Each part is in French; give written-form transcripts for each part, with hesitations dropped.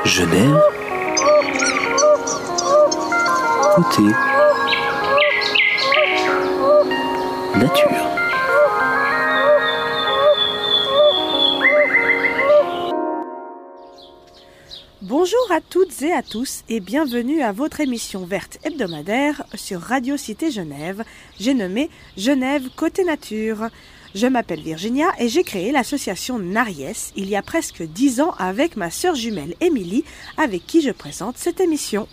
Genève, côté nature. Bonjour à toutes et à tous et bienvenue à votre émission verte hebdomadaire sur Radio Cité Genève. J'ai nommé Genève Côté Nature. Je m'appelle Virginia et j'ai créé l'association Nariès il y a presque 10 ans avec ma sœur jumelle Émilie, avec qui je présente cette émission.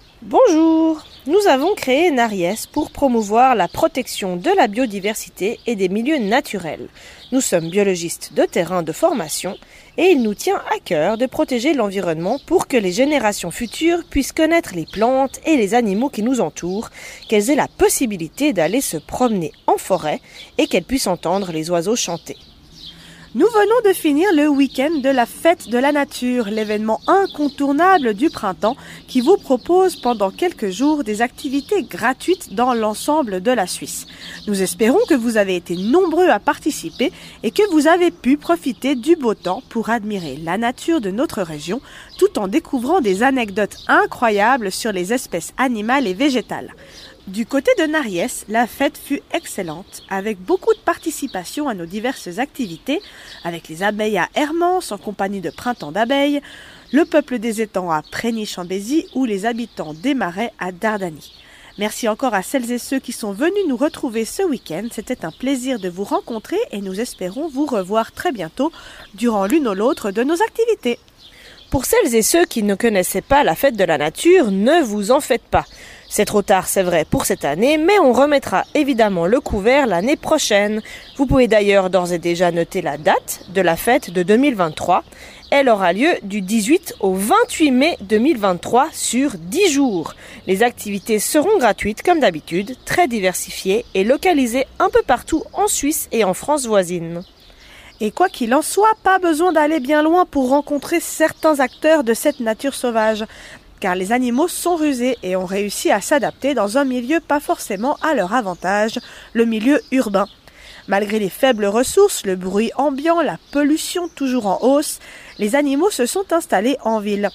Bonjour, nous avons créé Nariès pour promouvoir la protection de la biodiversité et des milieux naturels. Nous sommes biologistes de terrain de formation et il nous tient à cœur de protéger l'environnement pour que les générations futures puissent connaître les plantes et les animaux qui nous entourent, qu'elles aient la possibilité d'aller se promener en forêt et qu'elles puissent entendre les oiseaux chanter. Nous venons de finir le week-end de la fête de la nature, l'événement incontournable du printemps qui vous propose pendant quelques jours des activités gratuites dans l'ensemble de la Suisse. Nous espérons que vous avez été nombreux à participer et que vous avez pu profiter du beau temps pour admirer la nature de notre région tout en découvrant des anecdotes incroyables sur les espèces animales et végétales. Du côté de Nariès, la fête fut excellente, avec beaucoup de participation à nos diverses activités, avec les abeilles à Hermance en compagnie de Printemps d'abeilles, le peuple des étangs à Prégny-Chambézy ou les habitants des marais à Dardany. Merci encore à celles et ceux qui sont venus nous retrouver ce week-end. C'était un plaisir de vous rencontrer et nous espérons vous revoir très bientôt durant l'une ou l'autre de nos activités. Pour celles et ceux qui ne connaissaient pas la fête de la nature, ne vous en faites pas. C'est trop tard, c'est vrai, pour cette année, mais on remettra évidemment le couvert l'année prochaine. Vous pouvez d'ailleurs d'ores et déjà noter la date de la fête de 2023. Elle aura lieu du 18 au 28 mai 2023 sur 10 jours. Les activités seront gratuites comme d'habitude, très diversifiées et localisées un peu partout en Suisse et en France voisine. Et quoi qu'il en soit, pas besoin d'aller bien loin pour rencontrer certains acteurs de cette nature sauvage. Car les animaux sont rusés et ont réussi à s'adapter dans un milieu pas forcément à leur avantage, le milieu urbain. Malgré les faibles ressources, le bruit ambiant, la pollution toujours en hausse, les animaux se sont installés en ville.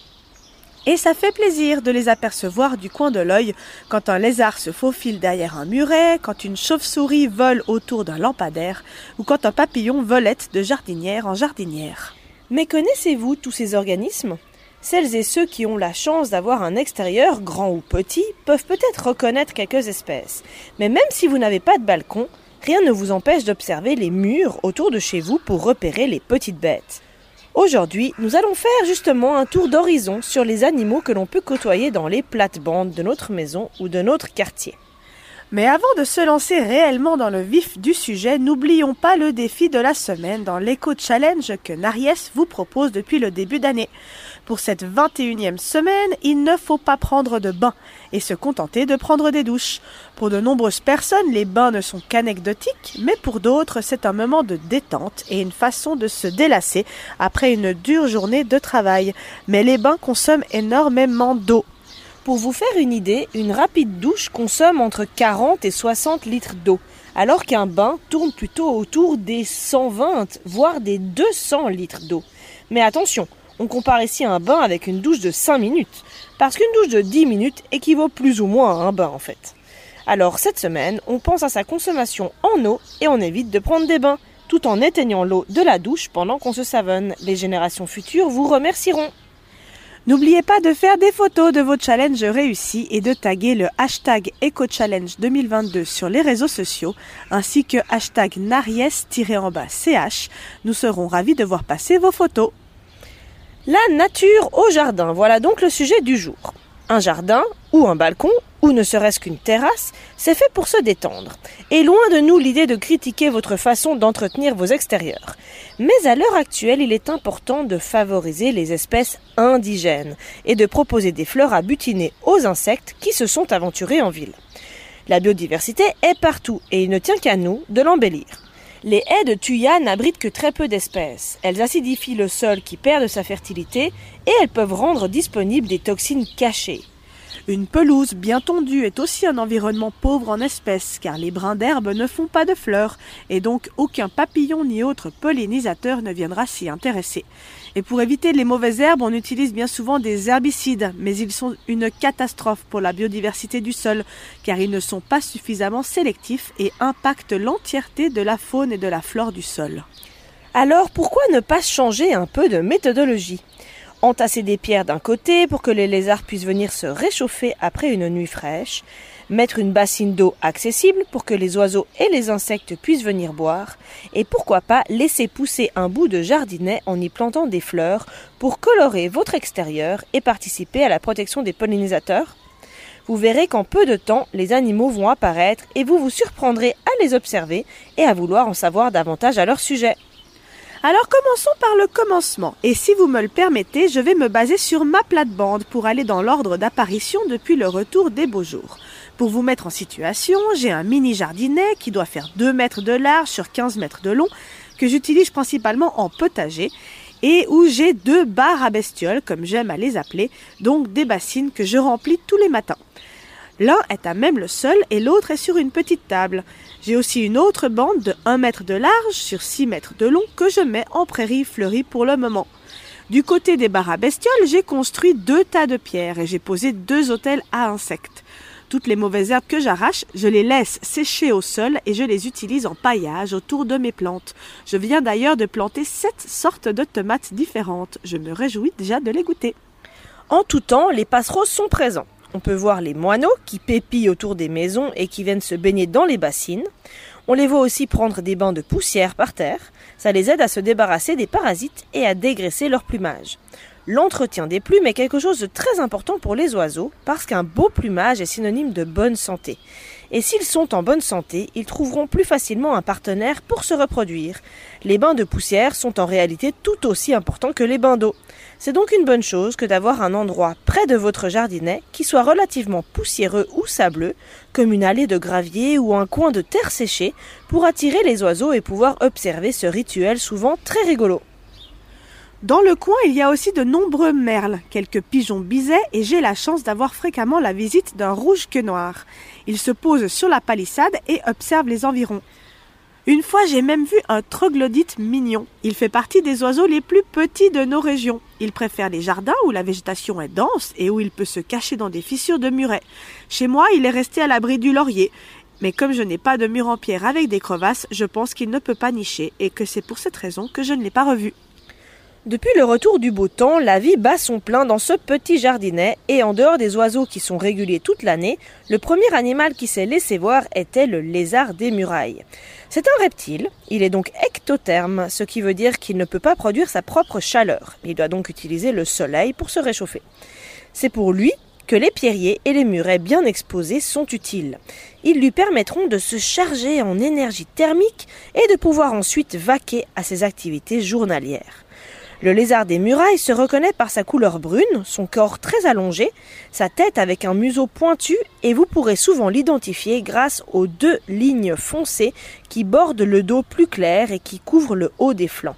Et ça fait plaisir de les apercevoir du coin de l'œil quand un lézard se faufile derrière un muret, quand une chauve-souris vole autour d'un lampadaire ou quand un papillon volette de jardinière en jardinière. Mais connaissez-vous tous ces organismes ? Celles et ceux qui ont la chance d'avoir un extérieur, grand ou petit, peuvent peut-être reconnaître quelques espèces. Mais même si vous n'avez pas de balcon, rien ne vous empêche d'observer les murs autour de chez vous pour repérer les petites bêtes. Aujourd'hui, nous allons faire justement un tour d'horizon sur les animaux que l'on peut côtoyer dans les plates-bandes de notre maison ou de notre quartier. Mais avant de se lancer réellement dans le vif du sujet, n'oublions pas le défi de la semaine dans l'éco-challenge que Nariès vous propose depuis le début d'année. Pour cette 21e semaine, il ne faut pas prendre de bain et se contenter de prendre des douches. Pour de nombreuses personnes, les bains ne sont qu'anecdotiques, mais pour d'autres, c'est un moment de détente et une façon de se délasser après une dure journée de travail. Mais les bains consomment énormément d'eau. Pour vous faire une idée, une rapide douche consomme entre 40 et 60 litres d'eau, alors qu'un bain tourne plutôt autour des 120, voire des 200 litres d'eau. Mais attention, on compare ici un bain avec une douche de 5 minutes, parce qu'une douche de 10 minutes équivaut plus ou moins à un bain en fait. Alors cette semaine, on pense à sa consommation en eau et on évite de prendre des bains, tout en éteignant l'eau de la douche pendant qu'on se savonne. Les générations futures vous remercieront. N'oubliez pas de faire des photos de vos challenges réussis et de taguer le hashtag EcoChallenge 2022 sur les réseaux sociaux ainsi que hashtag Nariès-ch. Nous serons ravis de voir passer vos photos. La nature au jardin, voilà donc le sujet du jour. Un jardin ou un balcon ou ne serait-ce qu'une terrasse, c'est fait pour se détendre. Et loin de nous l'idée de critiquer votre façon d'entretenir vos extérieurs. Mais à l'heure actuelle, il est important de favoriser les espèces indigènes et de proposer des fleurs à butiner aux insectes qui se sont aventurés en ville. La biodiversité est partout et il ne tient qu'à nous de l'embellir. Les haies de Thuya n'abritent que très peu d'espèces. Elles acidifient le sol qui perd de sa fertilité et elles peuvent rendre disponibles des toxines cachées. Une pelouse bien tondue est aussi un environnement pauvre en espèces, car les brins d'herbe ne font pas de fleurs, et donc aucun papillon ni autre pollinisateur ne viendra s'y intéresser. Et pour éviter les mauvaises herbes, on utilise bien souvent des herbicides, mais ils sont une catastrophe pour la biodiversité du sol, car ils ne sont pas suffisamment sélectifs et impactent l'entièreté de la faune et de la flore du sol. Alors pourquoi ne pas changer un peu de méthodologie ? Entasser des pierres d'un côté pour que les lézards puissent venir se réchauffer après une nuit fraîche, mettre une bassine d'eau accessible pour que les oiseaux et les insectes puissent venir boire, et pourquoi pas laisser pousser un bout de jardinet en y plantant des fleurs pour colorer votre extérieur et participer à la protection des pollinisateurs. Vous verrez qu'en peu de temps, les animaux vont apparaître et vous vous surprendrez à les observer et à vouloir en savoir davantage à leur sujet. Alors commençons par le commencement, et si vous me le permettez, je vais me baser sur ma plate-bande pour aller dans l'ordre d'apparition depuis le retour des beaux jours. Pour vous mettre en situation, j'ai un mini jardinet qui doit faire 2 mètres de large sur 15 mètres de long, que j'utilise principalement en potager, et où j'ai 2 barres à bestioles, comme j'aime à les appeler, donc des bassines que je remplis tous les matins. L'un est à même le sol et l'autre est sur une petite table. J'ai aussi une autre bande de 1 mètre de large sur 6 mètres de long que je mets en prairie fleurie pour le moment. Du côté des barres à bestioles, j'ai construit 2 tas de pierres et j'ai posé 2 autels à insectes. Toutes les mauvaises herbes que j'arrache, je les laisse sécher au sol et je les utilise en paillage autour de mes plantes. Je viens d'ailleurs de planter 7 sortes de tomates différentes. Je me réjouis déjà de les goûter. En tout temps, les passereaux sont présents. On peut voir les moineaux qui pépillent autour des maisons et qui viennent se baigner dans les bassines. On les voit aussi prendre des bains de poussière par terre. Ça les aide à se débarrasser des parasites et à dégraisser leur plumage. L'entretien des plumes est quelque chose de très important pour les oiseaux parce qu'un beau plumage est synonyme de bonne santé. Et s'ils sont en bonne santé, ils trouveront plus facilement un partenaire pour se reproduire. Les bains de poussière sont en réalité tout aussi importants que les bains d'eau. C'est donc une bonne chose que d'avoir un endroit près de votre jardinet qui soit relativement poussiéreux ou sableux, comme une allée de gravier ou un coin de terre séchée, pour attirer les oiseaux et pouvoir observer ce rituel souvent très rigolo. Dans le coin, il y a aussi de nombreux merles, quelques pigeons bisets et j'ai la chance d'avoir fréquemment la visite d'un rouge-queue noir. Il se pose sur la palissade et observe les environs. Une fois, j'ai même vu un troglodyte mignon. Il fait partie des oiseaux les plus petits de nos régions. Il préfère les jardins où la végétation est dense et où il peut se cacher dans des fissures de murets. Chez moi, il est resté à l'abri du laurier. Mais comme je n'ai pas de mur en pierre avec des crevasses, je pense qu'il ne peut pas nicher et que c'est pour cette raison que je ne l'ai pas revu. Depuis le retour du beau temps, la vie bat son plein dans ce petit jardinet et en dehors des oiseaux qui sont réguliers toute l'année, le premier animal qui s'est laissé voir était le lézard des murailles. C'est un reptile, il est donc ectotherme, ce qui veut dire qu'il ne peut pas produire sa propre chaleur. Il doit donc utiliser le soleil pour se réchauffer. C'est pour lui que les pierriers et les murets bien exposés sont utiles. Ils lui permettront de se charger en énergie thermique et de pouvoir ensuite vaquer à ses activités journalières. Le lézard des murailles se reconnaît par sa couleur brune, son corps très allongé, sa tête avec un museau pointu et vous pourrez souvent l'identifier grâce aux 2 lignes foncées qui bordent le dos plus clair et qui couvrent le haut des flancs.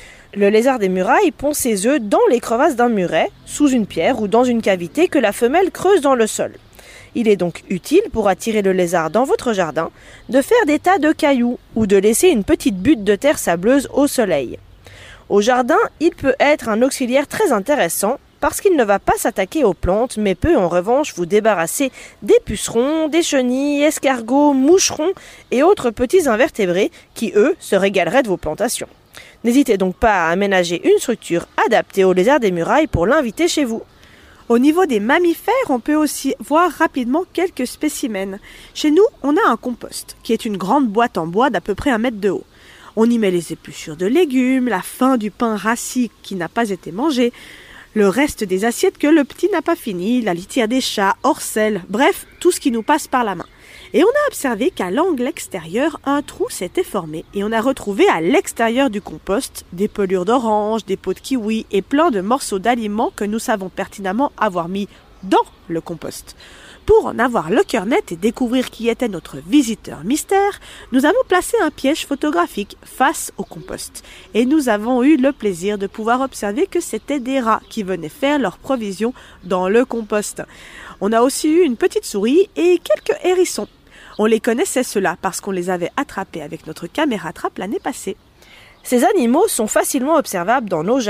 Le lézard des murailles pond ses œufs dans les crevasses d'un muret, sous une pierre ou dans une cavité que la femelle creuse dans le sol. Il est donc utile pour attirer le lézard dans votre jardin de faire des tas de cailloux ou de laisser une petite butte de terre sableuse au soleil. Au jardin, il peut être un auxiliaire très intéressant parce qu'il ne va pas s'attaquer aux plantes mais peut en revanche vous débarrasser des pucerons, des chenilles, escargots, moucherons et autres petits invertébrés qui, eux, se régaleraient de vos plantations. N'hésitez donc pas à aménager une structure adaptée au lézard des murailles pour l'inviter chez vous. Au niveau des mammifères, on peut aussi voir rapidement quelques spécimens. Chez nous, on a un compost, qui est une grande boîte en bois d'à peu près 1 mètre de haut. On y met les épluchures de légumes, la fin du pain rassis qui n'a pas été mangé, le reste des assiettes que le petit n'a pas fini, la litière des chats, hors sel, bref, tout ce qui nous passe par la main. Et on a observé qu'à l'angle extérieur, un trou s'était formé et on a retrouvé à l'extérieur du compost des pelures d'orange, des pots de kiwi et plein de morceaux d'aliments que nous savons pertinemment avoir mis dans le compost. Pour en avoir le cœur net et découvrir qui était notre visiteur mystère, nous avons placé un piège photographique face au compost. Et nous avons eu le plaisir de pouvoir observer que c'était des rats qui venaient faire leurs provisions dans le compost. On a aussi eu une petite souris et quelques hérissons. On les connaissait ceux-là parce qu'on les avait attrapés avec notre caméra trappe l'année passée. Ces animaux sont facilement observables dans nos jardins.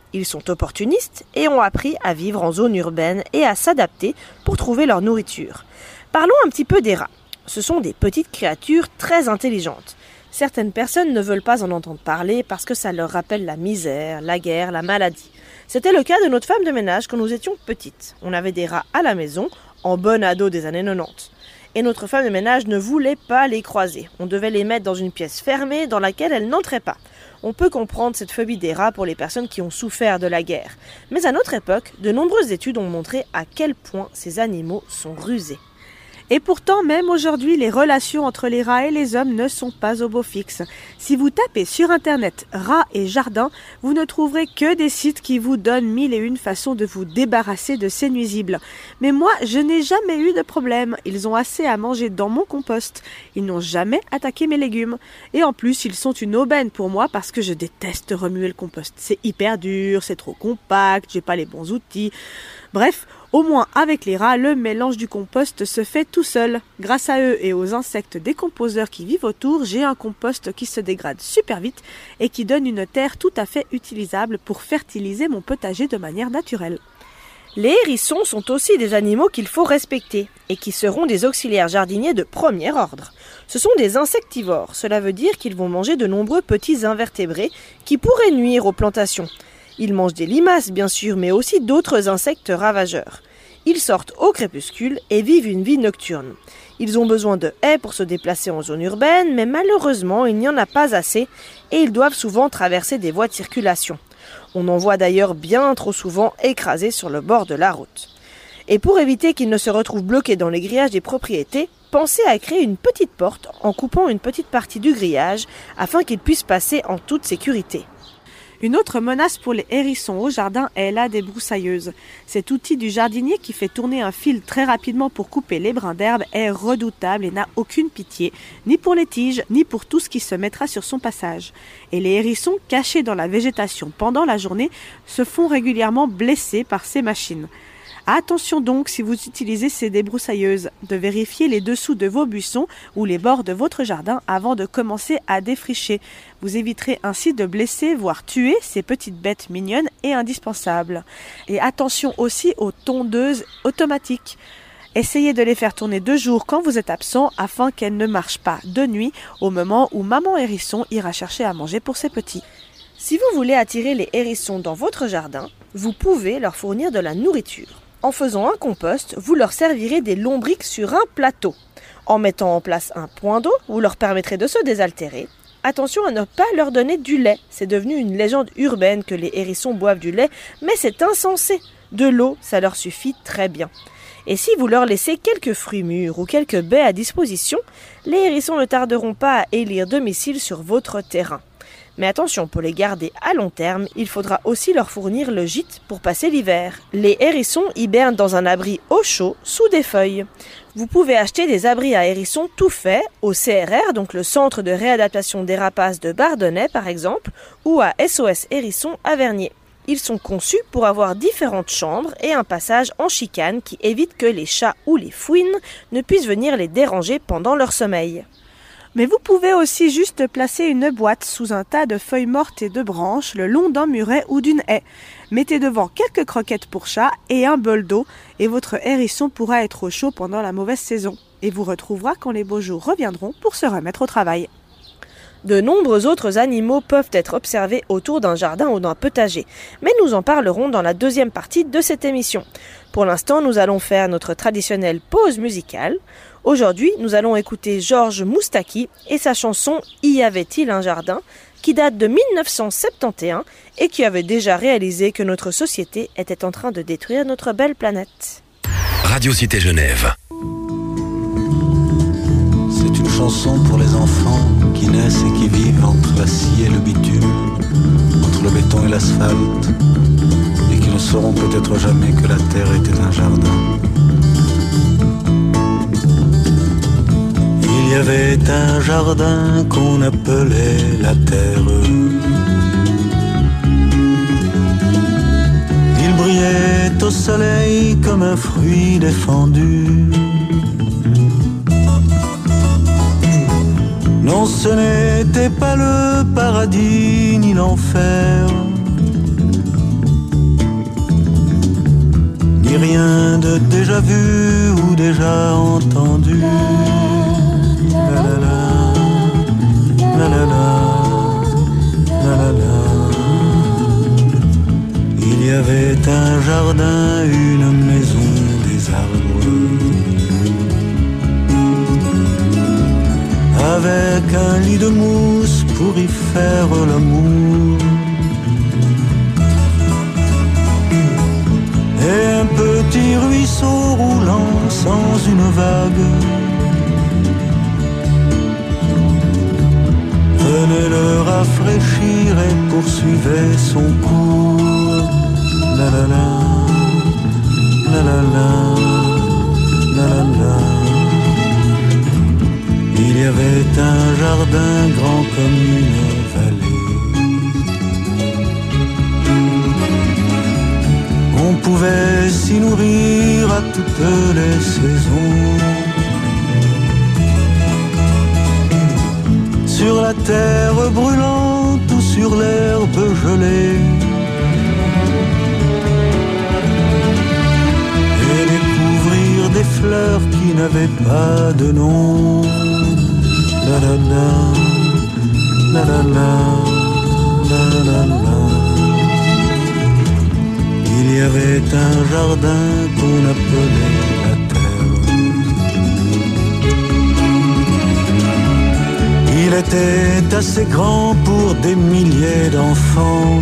Ils sont opportunistes et ont appris à vivre en zone urbaine et à s'adapter pour trouver leur nourriture. Parlons un petit peu des rats. Ce sont des petites créatures très intelligentes. Certaines personnes ne veulent pas en entendre parler parce que ça leur rappelle la misère, la guerre, la maladie. C'était le cas de notre femme de ménage quand nous étions petites. On avait des rats à la maison, en bon ado des années 90. Et notre femme de ménage ne voulait pas les croiser. On devait les mettre dans une pièce fermée dans laquelle elles n'entraient pas. On peut comprendre cette phobie des rats pour les personnes qui ont souffert de la guerre. Mais à notre époque, de nombreuses études ont montré à quel point ces animaux sont rusés. Et pourtant, même aujourd'hui, les relations entre les rats et les hommes ne sont pas au beau fixe. Si vous tapez sur internet rats et jardin, vous ne trouverez que des sites qui vous donnent 1001 façons de vous débarrasser de ces nuisibles. Mais moi, je n'ai jamais eu de problème. Ils ont assez à manger dans mon compost. Ils n'ont jamais attaqué mes légumes. Et en plus, ils sont une aubaine pour moi parce que je déteste remuer le compost. C'est hyper dur, c'est trop compact, j'ai pas les bons outils. Bref, au moins avec les rats, le mélange du compost se fait tout seul. Grâce à eux et aux insectes décomposeurs qui vivent autour, j'ai un compost qui se dégrade super vite et qui donne une terre tout à fait utilisable pour fertiliser mon potager de manière naturelle. Les hérissons sont aussi des animaux qu'il faut respecter et qui seront des auxiliaires jardiniers de premier ordre. Ce sont des insectivores, cela veut dire qu'ils vont manger de nombreux petits invertébrés qui pourraient nuire aux plantations. Ils mangent des limaces bien sûr, mais aussi d'autres insectes ravageurs. Ils sortent au crépuscule et vivent une vie nocturne. Ils ont besoin de haies pour se déplacer en zone urbaine, mais malheureusement il n'y en a pas assez et ils doivent souvent traverser des voies de circulation. On en voit d'ailleurs bien trop souvent écrasés sur le bord de la route. Et pour éviter qu'ils ne se retrouvent bloqués dans les grillages des propriétés, pensez à créer une petite porte en coupant une petite partie du grillage afin qu'ils puissent passer en toute sécurité. Une autre menace pour les hérissons au jardin est la débroussailleuse. Cet outil du jardinier qui fait tourner un fil très rapidement pour couper les brins d'herbe est redoutable et n'a aucune pitié, ni pour les tiges, ni pour tout ce qui se mettra sur son passage. Et les hérissons, cachés dans la végétation pendant la journée, se font régulièrement blesser par ces machines. Attention donc, si vous utilisez ces débroussailleuses, de vérifier les dessous de vos buissons ou les bords de votre jardin avant de commencer à défricher. Vous éviterez ainsi de blesser, voire tuer ces petites bêtes mignonnes et indispensables. Et attention aussi aux tondeuses automatiques. Essayez de les faire tourner 2 jours quand vous êtes absent afin qu'elles ne marchent pas de nuit au moment où maman hérisson ira chercher à manger pour ses petits. Si vous voulez attirer les hérissons dans votre jardin, vous pouvez leur fournir de la nourriture. En faisant un compost, vous leur servirez des lombrics sur un plateau. En mettant en place un point d'eau, vous leur permettrez de se désaltérer. Attention à ne pas leur donner du lait. C'est devenu une légende urbaine que les hérissons boivent du lait, mais c'est insensé. De l'eau, ça leur suffit très bien. Et si vous leur laissez quelques fruits mûrs ou quelques baies à disposition, les hérissons ne tarderont pas à élire domicile sur votre terrain. Mais attention, pour les garder à long terme, il faudra aussi leur fournir le gîte pour passer l'hiver. Les hérissons hibernent dans un abri au chaud, sous des feuilles. Vous pouvez acheter des abris à hérissons tout faits au CRR, donc le Centre de réadaptation des rapaces de Bardonnay par exemple, ou à SOS Hérissons à Vernier. Ils sont conçus pour avoir différentes chambres et un passage en chicane qui évite que les chats ou les fouines ne puissent venir les déranger pendant leur sommeil. Mais vous pouvez aussi juste placer une boîte sous un tas de feuilles mortes et de branches le long d'un muret ou d'une haie. Mettez devant quelques croquettes pour chat et un bol d'eau et votre hérisson pourra être au chaud pendant la mauvaise saison et vous retrouvera quand les beaux jours reviendront pour se remettre au travail. De nombreux autres animaux peuvent être observés autour d'un jardin ou d'un potager, mais nous en parlerons dans la deuxième partie de cette émission. Pour l'instant, nous allons faire notre traditionnelle pause musicale. Aujourd'hui, nous allons écouter Georges Moustaki et sa chanson « Y avait-il un jardin ?» qui date de 1971 et qui avait déjà réalisé que notre société était en train de détruire notre belle planète. Radio Cité Genève. C'est une chanson pour les enfants qui naissent et qui vivent entre la scie et le bitume, entre le béton et l'asphalte, et qui ne sauront peut-être jamais que la terre était un jardin. Il y avait un jardin qu'on appelait la terre. Il brillait au soleil comme un fruit défendu. Non, ce n'était pas le paradis ni l'enfer. déjà vu ou déjà entendu. La la la, la la la, la la la. Il y avait un jardin, une maison, des arbres, avec un lit de mousse pour y faire l'amour. Et un petit ruisseau roulant sans une vague venait le rafraîchir et poursuivait son cours. La la la, la la la, la la la. Il y avait un jardin grand comme une vallée. On pouvait s'y nourrir à toutes les saisons. Sur la terre brûlante ou sur l'herbe gelée. Et découvrir des fleurs qui n'avaient pas de nom. La la la, la la la, la la la. Il y avait un jardin qu'on appelait la terre. Il était assez grand pour des milliers d'enfants.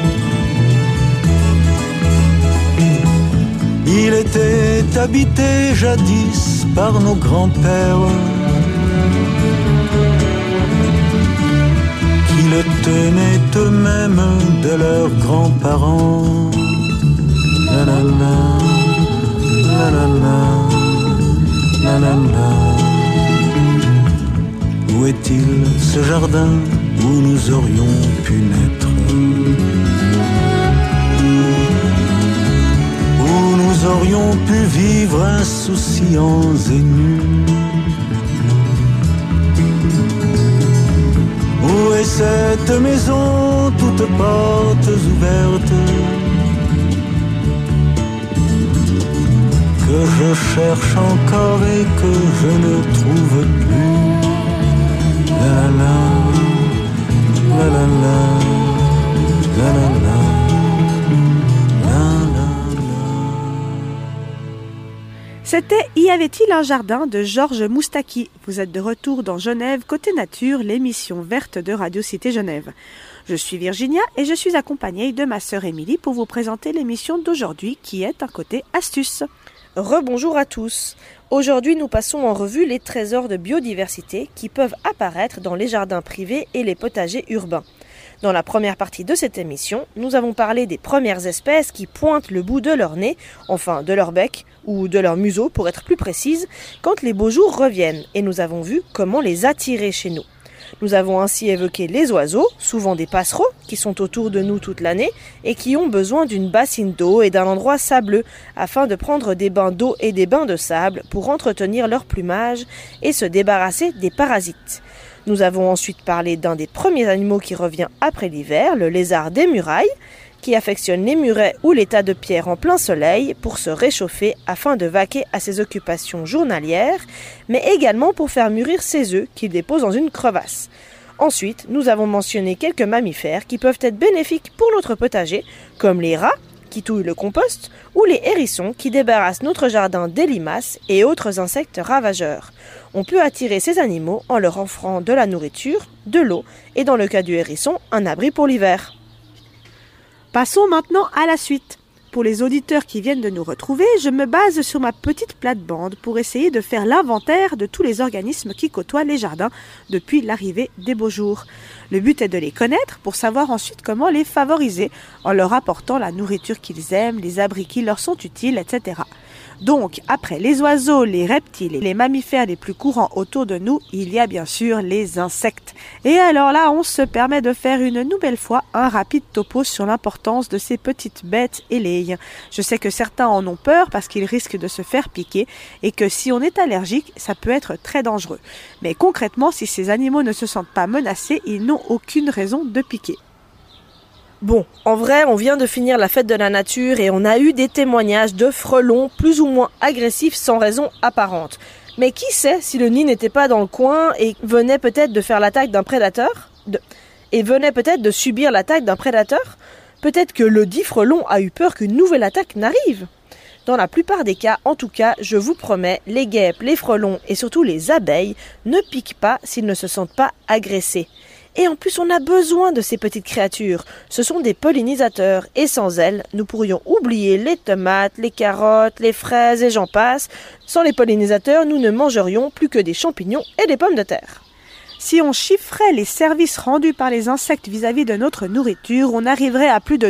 Il était habité jadis par nos grands-pères qui le tenaient eux-mêmes de leurs grands-parents. La la la, la la la, la la la. Où est-il ce jardin où nous aurions pu naître? Où nous aurions pu vivre insouciants et nus? Où est cette maison, toutes portes ouvertes, que je cherche encore et que je ne trouve plus? La la la, la la la, la la la, la la la. C'était Y avait-il un jardin de Georges Moustaki. Vous êtes de retour dans Genève Côté Nature, l'émission verte de Radio Cité Genève. Je suis Virginia et je suis accompagnée de ma sœur Émilie pour vous présenter l'émission d'aujourd'hui qui est un côté astuce. Rebonjour à tous. Aujourd'hui, nous passons en revue les trésors de biodiversité qui peuvent apparaître dans les jardins privés et les potagers urbains. Dans la première partie de cette émission, nous avons parlé des premières espèces qui pointent le bout de leur nez, enfin de leur bec ou de leur museau pour être plus précise, quand les beaux jours reviennent et nous avons vu comment les attirer chez nous. Nous avons ainsi évoqué les oiseaux, souvent des passereaux, qui sont autour de nous toute l'année et qui ont besoin d'une bassine d'eau et d'un endroit sableux afin de prendre des bains d'eau et des bains de sable pour entretenir leur plumage et se débarrasser des parasites. Nous avons ensuite parlé d'un des premiers animaux qui revient après l'hiver, le lézard des murailles, qui affectionne les murets ou les tas de pierres en plein soleil pour se réchauffer afin de vaquer à ses occupations journalières, mais également pour faire mûrir ses œufs qu'il dépose dans une crevasse. Ensuite, nous avons mentionné quelques mammifères qui peuvent être bénéfiques pour notre potager, comme les rats qui touillent le compost ou les hérissons qui débarrassent notre jardin des limaces et autres insectes ravageurs. On peut attirer ces animaux en leur offrant de la nourriture, de l'eau et dans le cas du hérisson, un abri pour l'hiver. Passons maintenant à la suite. Pour les auditeurs qui viennent de nous retrouver, je me base sur ma petite plate-bande pour essayer de faire l'inventaire de tous les organismes qui côtoient les jardins depuis l'arrivée des beaux jours. Le but est de les connaître pour savoir ensuite comment les favoriser en leur apportant la nourriture qu'ils aiment, les abris qui leur sont utiles, etc. Donc, après les oiseaux, les reptiles et les mammifères les plus courants autour de nous, il y a bien sûr les insectes. Et alors là, on se permet de faire une nouvelle fois un rapide topo sur l'importance de ces petites bêtes ailées. Je sais que certains en ont peur parce qu'ils risquent de se faire piquer et que si on est allergique, ça peut être très dangereux. Mais concrètement, si ces animaux ne se sentent pas menacés, ils n'ont aucune raison de piquer. Bon, en vrai, on vient de finir la fête de la nature et on a eu des témoignages de frelons plus ou moins agressifs sans raison apparente. Mais qui sait si le nid n'était pas dans le coin et venait peut-être de faire l'attaque d'un prédateur et venait peut-être de subir l'attaque d'un prédateur? Peut-être que le dit frelon a eu peur qu'une nouvelle attaque n'arrive. Dans la plupart des cas, en tout cas, je vous promets, les guêpes, les frelons et surtout les abeilles ne piquent pas s'ils ne se sentent pas agressés. Et en plus, on a besoin de ces petites créatures. Ce sont des pollinisateurs et sans elles, nous pourrions oublier les tomates, les carottes, les fraises et j'en passe. Sans les pollinisateurs, nous ne mangerions plus que des champignons et des pommes de terre. Si on chiffrait les services rendus par les insectes vis-à-vis de notre nourriture, on arriverait à plus de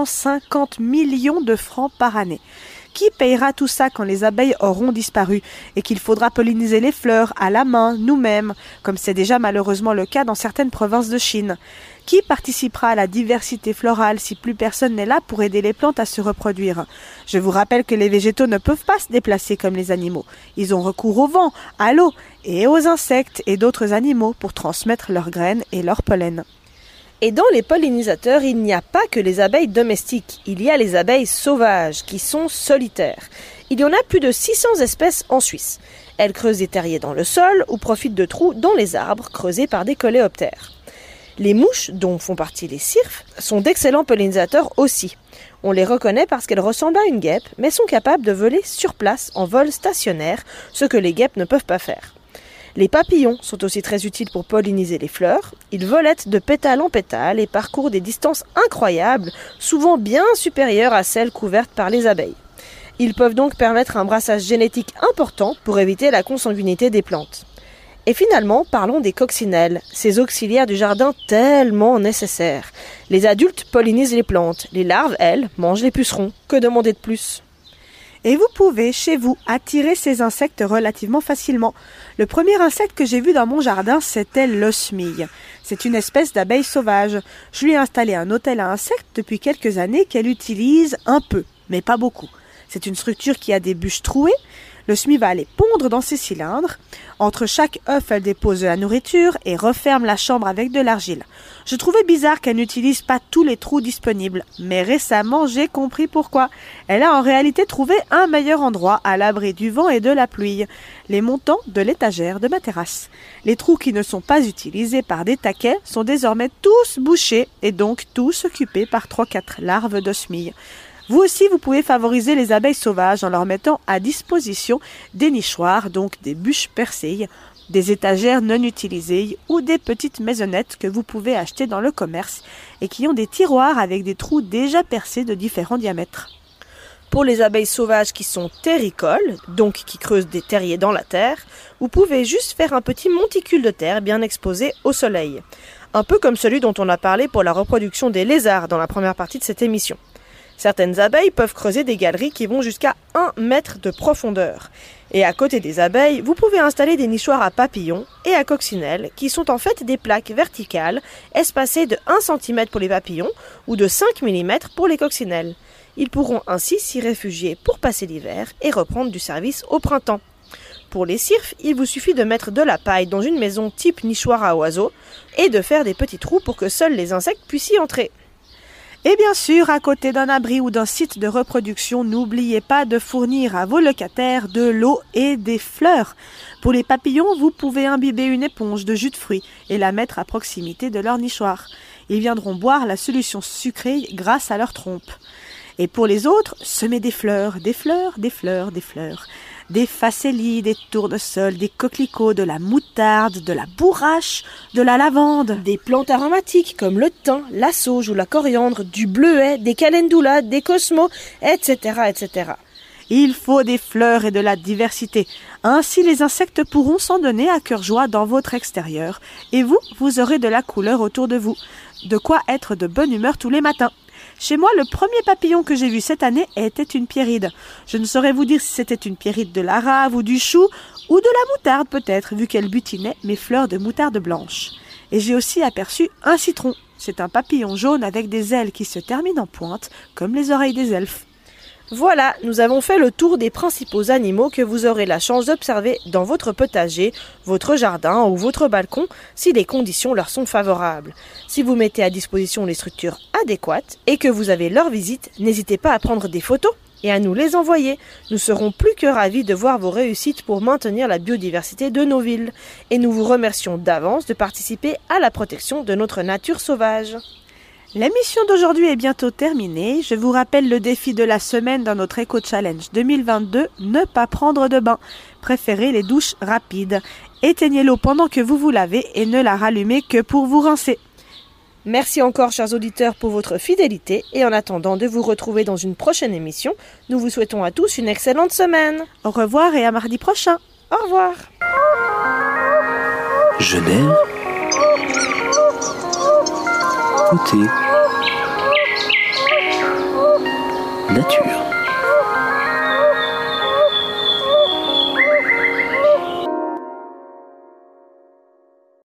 250 millions de francs par année. Qui payera tout ça quand les abeilles auront disparu et qu'il faudra polliniser les fleurs à la main, nous-mêmes, comme c'est déjà malheureusement le cas dans certaines provinces de Chine? Qui participera à la diversité florale si plus personne n'est là pour aider les plantes à se reproduire? Je vous rappelle que les végétaux ne peuvent pas se déplacer comme les animaux. Ils ont recours au vent, à l'eau et aux insectes et d'autres animaux pour transmettre leurs graines et leur pollen. Et dans les pollinisateurs, il n'y a pas que les abeilles domestiques, il y a les abeilles sauvages qui sont solitaires. Il y en a plus de 600 espèces en Suisse. Elles creusent des terriers dans le sol ou profitent de trous dans les arbres creusés par des coléoptères. Les mouches, dont font partie les cirfes, sont d'excellents pollinisateurs aussi. On les reconnaît parce qu'elles ressemblent à une guêpe, mais sont capables de voler sur place en vol stationnaire, ce que les guêpes ne peuvent pas faire. Les papillons sont aussi très utiles pour polliniser les fleurs. Ils volettent de pétale en pétale et parcourent des distances incroyables, souvent bien supérieures à celles couvertes par les abeilles. Ils peuvent donc permettre un brassage génétique important pour éviter la consanguinité des plantes. Et finalement, parlons des coccinelles, ces auxiliaires du jardin tellement nécessaires. Les adultes pollinisent les plantes, les larves, elles, mangent les pucerons. Que demander de plus ? Et vous pouvez, chez vous, attirer ces insectes relativement facilement. Le premier insecte que j'ai vu dans mon jardin, c'était l'osmille. C'est une espèce d'abeille sauvage. Je lui ai installé un hôtel à insectes depuis quelques années qu'elle utilise un peu, mais pas beaucoup. C'est une structure qui a des bûches trouées. L'osmille va aller pondre dans ses cylindres. Entre chaque œuf, elle dépose de la nourriture et referme la chambre avec de l'argile. Je trouvais bizarre qu'elle n'utilise pas tous les trous disponibles, mais récemment j'ai compris pourquoi. Elle a en réalité trouvé un meilleur endroit à l'abri du vent et de la pluie, les montants de l'étagère de ma terrasse. Les trous qui ne sont pas utilisés par des taquets sont désormais tous bouchés et donc tous occupés par 3-4 larves d'osmille. Vous aussi, vous pouvez favoriser les abeilles sauvages en leur mettant à disposition des nichoirs, donc des bûches persillles, des étagères non utilisées ou des petites maisonnettes que vous pouvez acheter dans le commerce et qui ont des tiroirs avec des trous déjà percés de différents diamètres. Pour les abeilles sauvages qui sont terricoles, donc qui creusent des terriers dans la terre, vous pouvez juste faire un petit monticule de terre bien exposé au soleil. Un peu comme celui dont on a parlé pour la reproduction des lézards dans la première partie de cette émission. Certaines abeilles peuvent creuser des galeries qui vont jusqu'à 1 mètre de profondeur. Et à côté des abeilles, vous pouvez installer des nichoirs à papillons et à coccinelles qui sont en fait des plaques verticales espacées de 1 cm pour les papillons ou de 5 mm pour les coccinelles. Ils pourront ainsi s'y réfugier pour passer l'hiver et reprendre du service au printemps. Pour les cirfes, il vous suffit de mettre de la paille dans une maison type nichoir à oiseaux et de faire des petits trous pour que seuls les insectes puissent y entrer. Et bien sûr, à côté d'un abri ou d'un site de reproduction, n'oubliez pas de fournir à vos locataires de l'eau et des fleurs. Pour les papillons, vous pouvez imbiber une éponge de jus de fruits et la mettre à proximité de leur nichoir. Ils viendront boire la solution sucrée grâce à leur trompe. Et pour les autres, semez des fleurs, des fleurs, des fleurs, des fleurs. Des facélies, des tournesols, des coquelicots, de la moutarde, de la bourrache, de la lavande. Des plantes aromatiques comme le thym, la sauge ou la coriandre, du bleuet, des calendula, des cosmos, etc., etc. Il faut des fleurs et de la diversité. Ainsi, les insectes pourront s'en donner à cœur joie dans votre extérieur. Et vous aurez de la couleur autour de vous. De quoi être de bonne humeur tous les matins. Chez moi, le premier papillon que j'ai vu cette année était une pierride. Je ne saurais vous dire si c'était une pierride de la rave ou du chou, ou de la moutarde peut-être, vu qu'elle butinait mes fleurs de moutarde blanche. Et j'ai aussi aperçu un citron. C'est un papillon jaune avec des ailes qui se terminent en pointe, comme les oreilles des elfes. Voilà, nous avons fait le tour des principaux animaux que vous aurez la chance d'observer dans votre potager, votre jardin ou votre balcon si les conditions leur sont favorables. Si vous mettez à disposition les structures adéquates et que vous avez leur visite, n'hésitez pas à prendre des photos et à nous les envoyer. Nous serons plus que ravis de voir vos réussites pour maintenir la biodiversité de nos villes. Et nous vous remercions d'avance de participer à la protection de notre nature sauvage. L'émission d'aujourd'hui est bientôt terminée. Je vous rappelle le défi de la semaine dans notre Eco Challenge 2022, ne pas prendre de bain. Préférez les douches rapides. Éteignez l'eau pendant que vous vous lavez et ne la rallumez que pour vous rincer. Merci encore, chers auditeurs, pour votre fidélité et en attendant de vous retrouver dans une prochaine émission, nous vous souhaitons à tous une excellente semaine. Au revoir et à mardi prochain. Au revoir. Genève, côté nature.